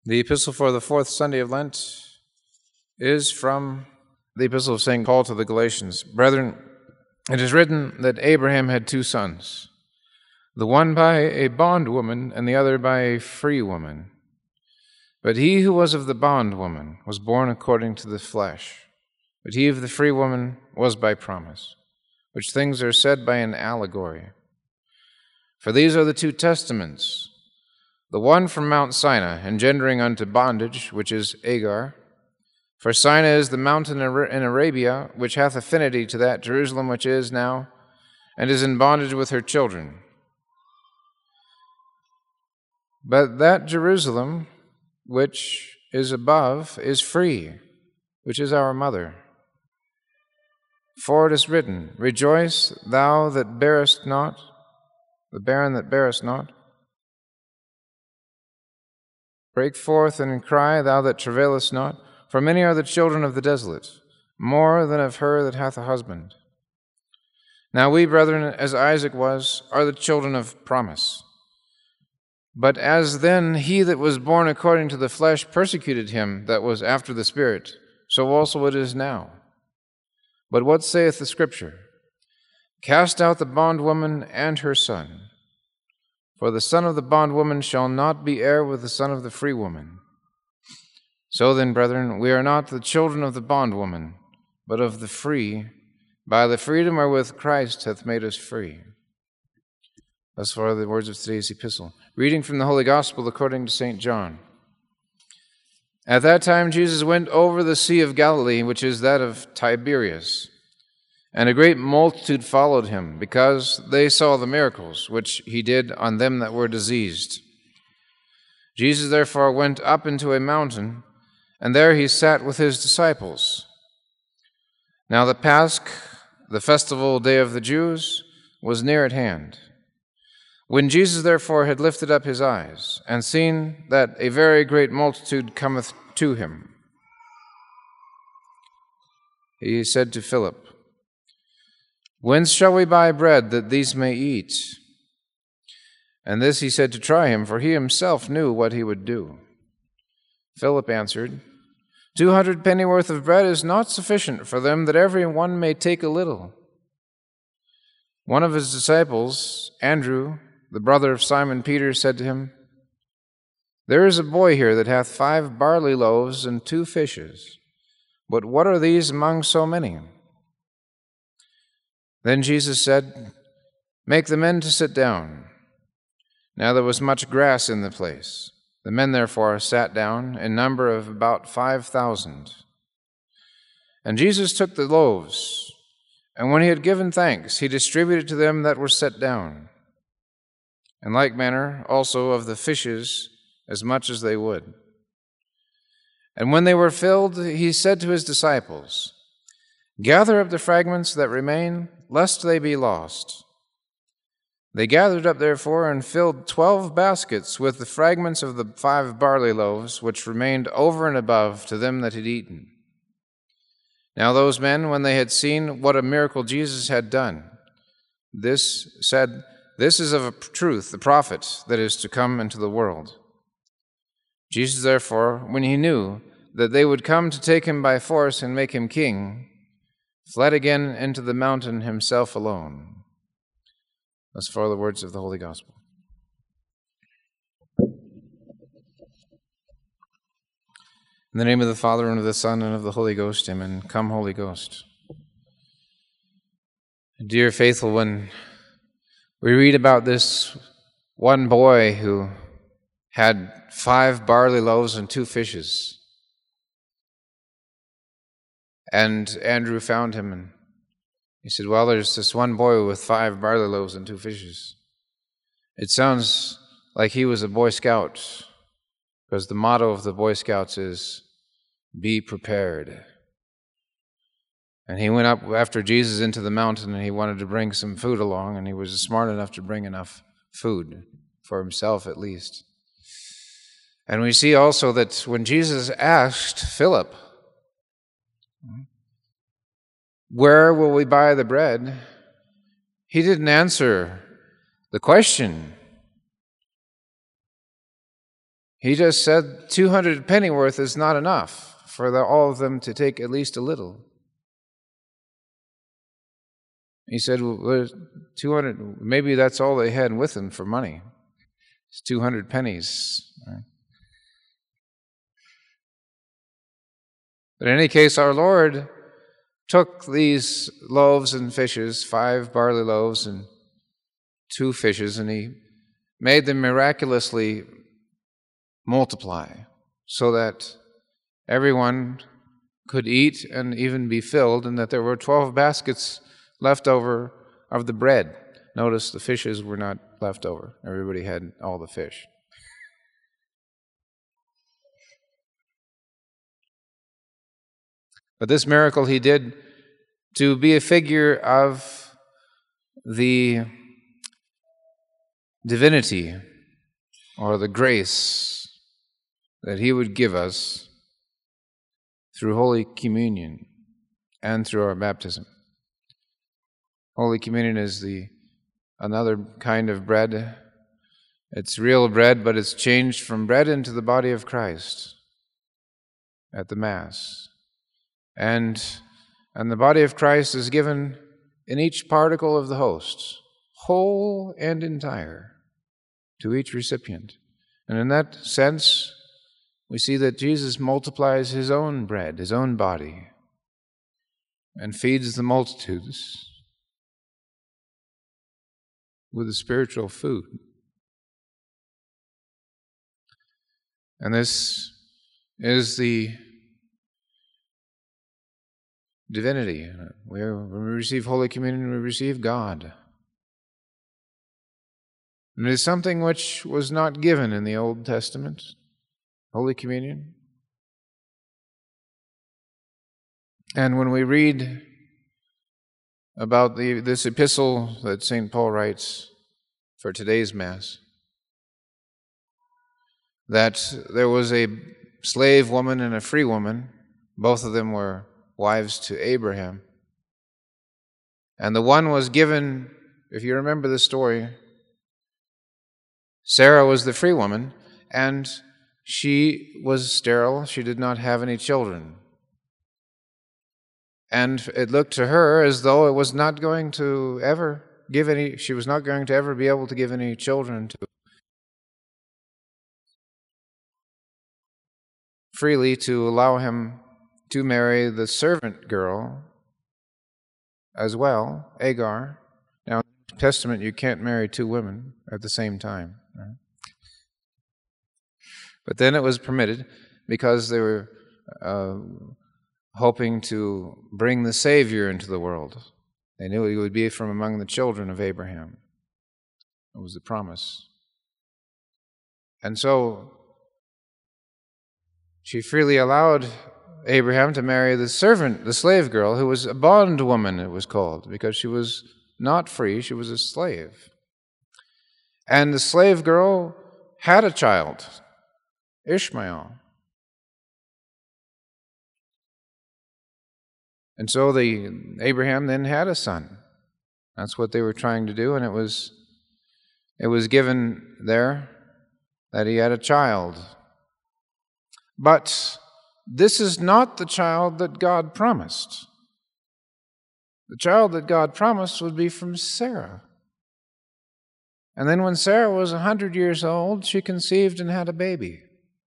The epistle for the fourth Sunday of Lent is from the epistle of St. Paul to the Galatians. Brethren, it is written that Abraham had two sons, the one by a bondwoman and the other by a free woman. But he who was of the bondwoman was born according to the flesh, but he of the free woman was by promise, which things are said by an allegory. For these are the two testaments, the one from Mount Sinai, engendering unto bondage, which is Agar. For Sinai is the mountain in Arabia, which hath affinity to that Jerusalem which is now, and is in bondage with her children. But that Jerusalem which is above is free, which is our mother. For it is written, Rejoice, thou that bearest not, the barren that bearest not. Break forth and cry, thou that travailest not, for many are the children of the desolate, more than of her that hath a husband. Now we, brethren, as Isaac was, are the children of promise. But as then he that was born according to the flesh persecuted him that was after the Spirit, so also it is now. But what saith the Scripture? Cast out the bondwoman and her son. For the son of the bondwoman shall not be heir with the son of the free woman. So then, brethren, we are not the children of the bondwoman, but of the free, by the freedom wherewith Christ hath made us free. Thus far the words of today's epistle. Reading from the Holy Gospel according to St. John. At that time Jesus went over the Sea of Galilee, which is that of Tiberias. And a great multitude followed him, because they saw the miracles which he did on them that were diseased. Jesus therefore went up into a mountain, and there he sat with his disciples. Now the Pasch, the festival day of the Jews, was near at hand. When Jesus therefore had lifted up his eyes, and seen that a very great multitude cometh to him, he said to Philip, Whence shall we buy bread that these may eat? And this he said to try him, for he himself knew what he would do. Philip answered, 200 pennyworth of bread is not sufficient for them, that every one may take a little. One of his disciples, Andrew, the brother of Simon Peter, said to him, There is a boy here that hath 5 barley loaves and 2 fishes. But what are these among so many? Then Jesus said, Make the men to sit down. Now there was much grass in the place. The men therefore sat down, in number of about 5,000. And Jesus took the loaves, and when he had given thanks, he distributed to them that were set down. In like manner also of the fishes, as much as they would. And when they were filled, he said to his disciples, Gather up the fragments that remain, lest they be lost. They gathered up therefore and filled 12 baskets with the fragments of the 5 barley loaves, which remained over and above to them that had eaten. Now those men, when they had seen what a miracle Jesus had done, said, This is of a truth the prophet that is to come into the world. Jesus therefore, when he knew that they would come to take him by force and make him king, fled again into the mountain himself alone. Thus far the words of the Holy Gospel. In the name of the Father, and of the Son, and of the Holy Ghost, amen. Come, Holy Ghost. Dear faithful, when we read about this one boy who had 5 barley loaves and 2 fishes, and Andrew found him, and he said, Well, there's this one boy with 5 barley loaves and 2 fishes. It sounds like he was a Boy Scout, because the motto of the Boy Scouts is, Be prepared. And he went up after Jesus into the mountain, and he wanted to bring some food along, and he was smart enough to bring enough food, for himself at least. And we see also that when Jesus asked Philip, Where will we buy the bread? He didn't answer the question. He just said 200 pennyworth is not enough for all of them to take at least a little. He said, well, 200, maybe that's all they had with them for money. It's 200 pennies. Right? But in any case, our Lord took these loaves and fishes, 5 barley loaves and 2 fishes, and He made them miraculously multiply so that everyone could eat and even be filled, and that there were 12 baskets left over of the bread. Notice the fishes were not left over. Everybody had all the fish. But this miracle He did to be a figure of the divinity or the grace that He would give us through Holy Communion and through our baptism. Holy Communion is another kind of bread. It's real bread, but it's changed from bread into the body of Christ at the Mass. And the body of Christ is given in each particle of the host, whole and entire, to each recipient. And in that sense, we see that Jesus multiplies His own bread, His own body, and feeds the multitudes with the spiritual food. And this is the divinity. When we receive Holy Communion, we receive God. And it is something which was not given in the Old Testament, Holy Communion. And when we read about this epistle that St. Paul writes for today's Mass, that there was a slave woman and a free woman, both of them were wives to Abraham. And the one was given, if you remember the story, Sarah was the free woman, and she was sterile. She did not have any children. And it looked to her as though it was not going to ever give any, she was not going to ever be able to give any children to freely to allow him to marry the servant girl as well, Agar. Now, in the New Testament, you can't marry 2 women at the same time. Right? But then it was permitted because they were hoping to bring the Savior into the world. They knew He would be from among the children of Abraham. It was the promise. And so she freely allowed Abraham to marry the servant, the slave girl, who was a bondwoman, it was called, because she was not free, she was a slave. And the slave girl had a child, Ishmael. And so Abraham then had a son. That's what they were trying to do, and it was given there that he had a child. But this is not the child that God promised. The child that God promised would be from Sarah. And then when Sarah was 100 years old, she conceived and had a baby.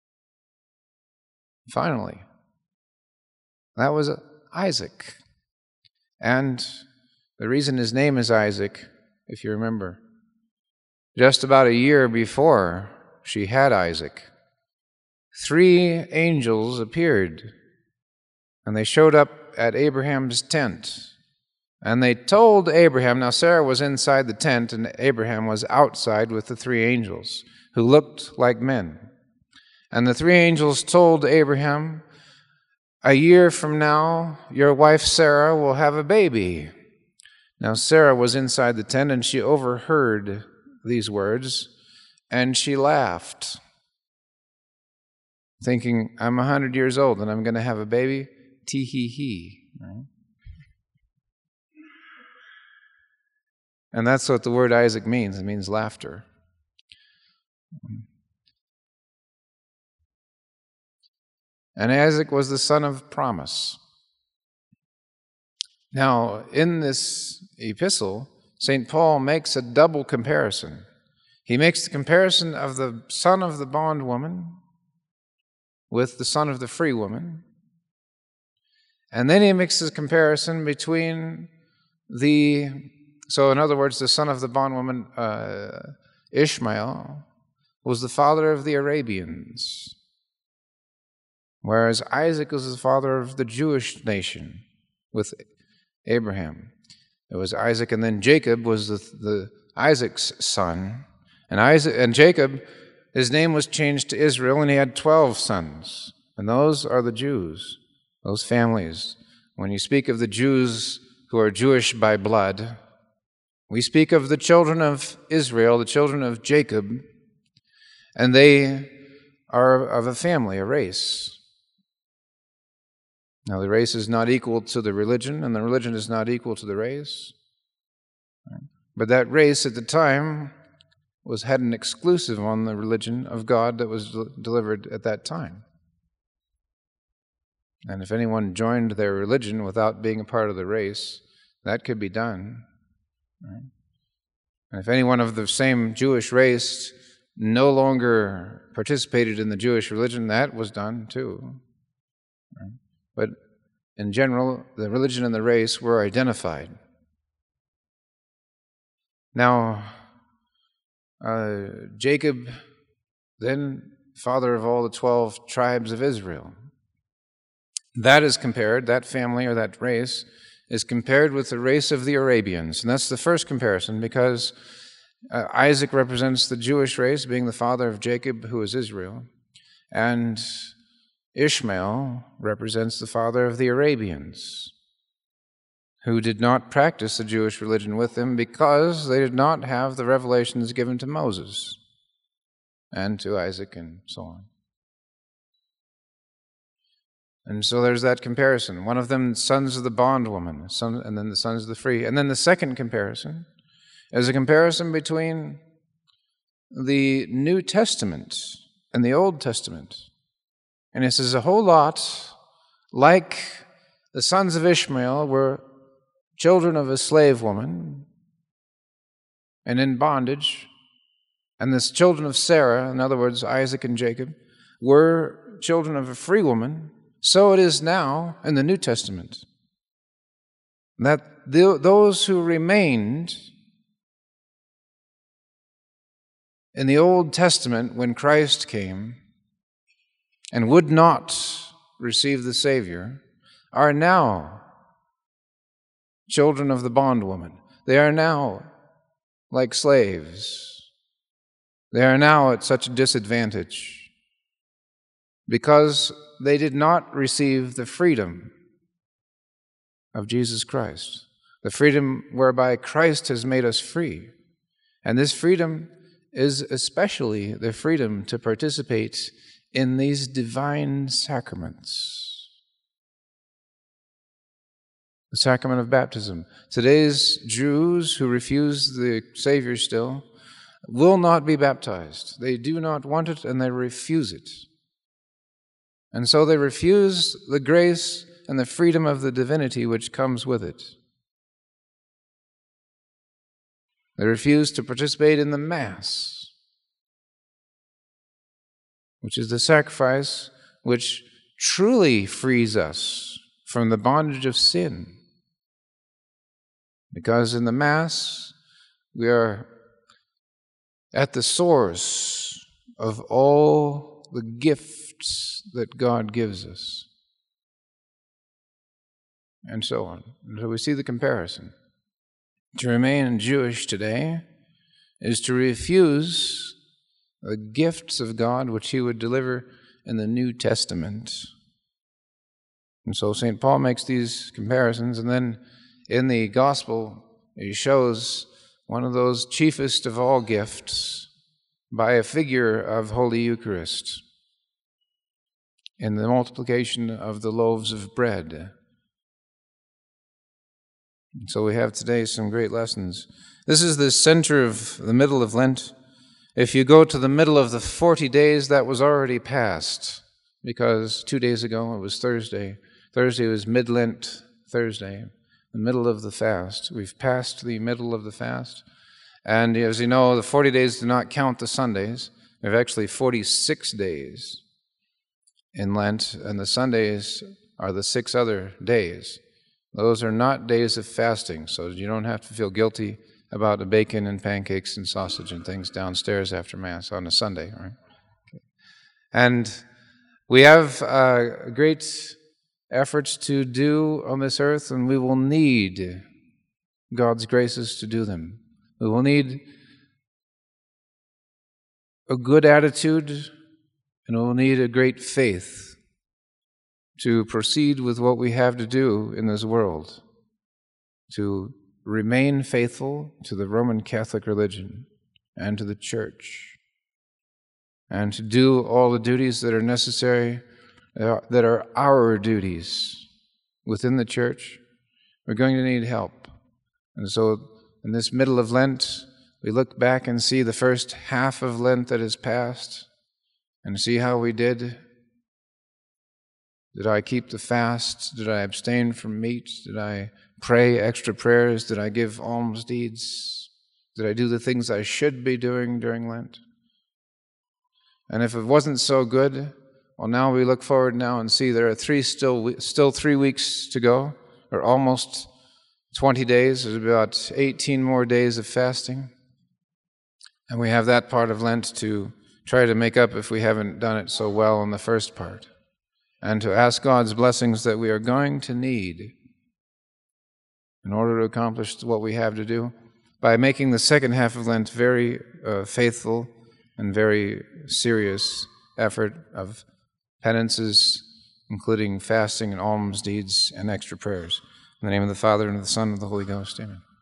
Finally. That was Isaac. And the reason his name is Isaac, if you remember, just about a year before she had Isaac, 3 angels appeared, and they showed up at Abraham's tent. And they told Abraham, now Sarah was inside the tent, and Abraham was outside with the 3 angels, who looked like men. And the 3 angels told Abraham, a year from now, your wife Sarah will have a baby. Now Sarah was inside the tent, and she overheard these words, and she laughed, thinking, I'm 100 years old and I'm going to have a baby? Tee-hee-hee. Right? And that's what the word Isaac means. It means laughter. and Isaac was the son of promise. Now, in this epistle, St. Paul makes a double comparison. He makes the comparison of the son of the bondwoman with the son of the free woman. And then he makes a comparison between so in other words, the son of the bondwoman, Ishmael, was the father of the Arabians, whereas Isaac was the father of the Jewish nation with Abraham. It was Isaac, and then Jacob was the Isaac's son. And Jacob, his name was changed to Israel, and he had 12 sons. And those are the Jews, those families. When you speak of the Jews who are Jewish by blood, we speak of the children of Israel, the children of Jacob, and they are of a family, a race. Now, the race is not equal to the religion, and the religion is not equal to the race. But that race at the time had an exclusive on the religion of God that was delivered at that time. And if anyone joined their religion without being a part of the race, that could be done. Right? And if anyone of the same Jewish race no longer participated in the Jewish religion, that was done too. Right? But in general, the religion and the race were identified. Now, Jacob, then father of all the 12 tribes of Israel. That is compared, that family or that race is compared with the race of the Arabians. And that's the first comparison because Isaac represents the Jewish race, being the father of Jacob, who is Israel. And Ishmael represents the father of the Arabians, who did not practice the Jewish religion with them because they did not have the revelations given to Moses and to Isaac and so on. And so there's that comparison. One of them, sons of the bondwoman, and then the sons of the free. And then the second comparison is a comparison between the New Testament and the Old Testament. And this is a whole lot like the sons of Ishmael were children of a slave woman and in bondage, and the children of Sarah, in other words, Isaac and Jacob, were children of a free woman. So it is now in the New Testament that those who remained in the Old Testament when Christ came and would not receive the Savior are now children of the bondwoman. They are now like slaves. They are now at such a disadvantage because they did not receive the freedom of Jesus Christ, the freedom whereby Christ has made us free. And this freedom is especially the freedom to participate in these divine sacraments. The sacrament of baptism. Today's Jews who refuse the Savior still will not be baptized. They do not want it and they refuse it. And so they refuse the grace and the freedom of the divinity which comes with it. They refuse to participate in the Mass, which is the sacrifice which truly frees us from the bondage of sin. Because in the Mass, we are at the source of all the gifts that God gives us. And so on. And so we see the comparison. To remain Jewish today is to refuse the gifts of God which He would deliver in the New Testament. And so St. Paul makes these comparisons, and then in the Gospel he shows one of those chiefest of all gifts by a figure of Holy Eucharist in the multiplication of the loaves of bread. And so we have today some great lessons. This is the center of the middle of Lent. If you go to the middle of the 40 days, that was already past. because 2 days ago it was Thursday. Thursday was Mid-Lent Thursday, the middle of the fast. We've passed the middle of the fast. And as you know, the 40 days do not count the Sundays. We have actually 46 days in Lent, and the Sundays are the 6 other days. Those are not days of fasting, so you don't have to feel guilty about the bacon and pancakes and sausage and things downstairs after Mass on a Sunday. Right? Okay. And we have great efforts to do on this earth, and we will need God's graces to do them. We will need a good attitude, and we will need a great faith to proceed with what we have to do in this world, to remain faithful to the Roman Catholic religion and to the Church, and to do all the duties that are necessary, that are our duties within the Church. We're going to need help. And so in this middle of Lent, we look back and see the first half of Lent that has passed and see how we did. Did I keep the fast? Did I abstain from meat? Did I pray extra prayers? Did I give alms deeds? Did I do the things I should be doing during Lent? And if it wasn't so good, well, now we look forward now and see there are still 3 weeks to go, or almost 20 days. There's about 18 more days of fasting. And we have that part of Lent to try to make up if we haven't done it so well in the first part. And to ask God's blessings that we are going to need in order to accomplish what we have to do by making the second half of Lent very faithful and very serious effort of penances, including fasting and alms deeds and extra prayers. In the name of the Father, and of the Son, and of the Holy Ghost, amen.